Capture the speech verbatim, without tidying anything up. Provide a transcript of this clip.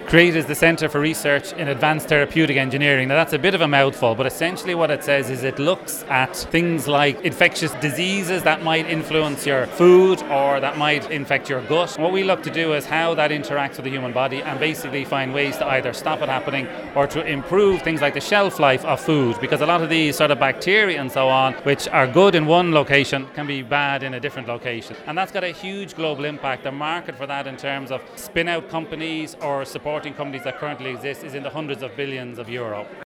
created the Centre for Research in Advanced Therapeutic Engineering. Now that's a bit of a mouthful, but essentially what it says is it looks at things like infectious diseases that might influence your food or that might infect your gut. What we look to do is how that interacts with the human body and basically find ways to either stop it happening or to improve things like the shelf life of food, because a lot of these sort of bacteria and so on, which are good in one location, can be bad in a different location. And that's got a huge global impact. The market for that in terms of spin-out companies or supporting companies that currently exist is in the hundreds of billions of euro.